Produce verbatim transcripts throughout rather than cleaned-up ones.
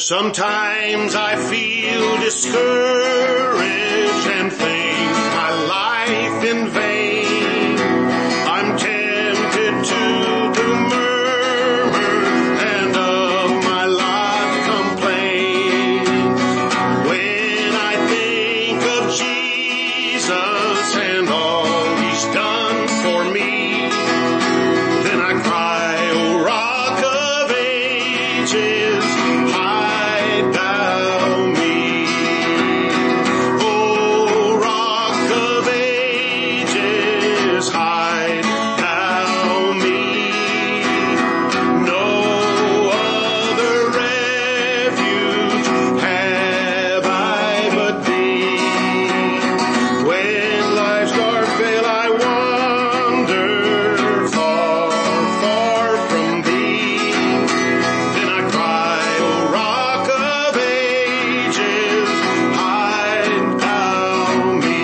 Sometimes I feel discouraged and think my life in vain. I'm tempted to do murmur and of my lot complain. When I think of Jesus and all He's done for me, then I cry, O Rock of Ages, hide thou me. O Rock of Ages, hide thou me. No other refuge have I but thee. When life's dark veil I wander far, far from thee, then I cry, O Rock of Ages, hide thou me.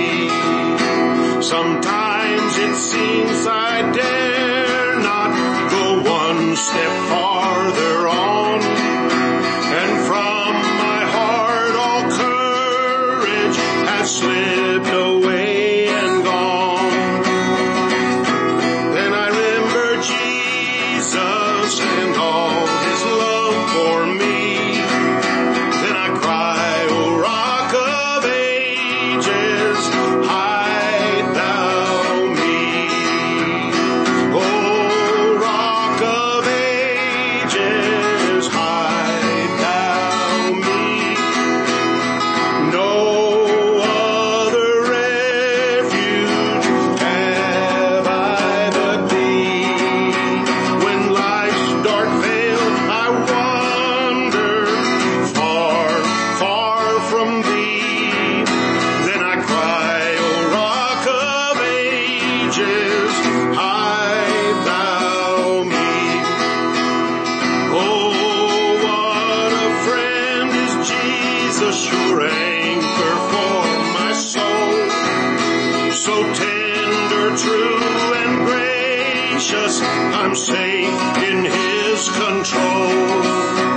Sometimes it seems I dare not go one step farther on, and from my heart all courage has slipped away and gone. Then I remember Jesus and all His love for me. Then I cry, O Rock of Ages, hide thou me. O Rock of Ages, hide thou me. No other refuge have I but thee. When life's dark veil I wander far, far from thee, then I cry, O Rock of Ages, hide thou me. Oh, what a friend is Jesus, sure anchor for my soul. So tender, true, and gracious, I'm safe in His control.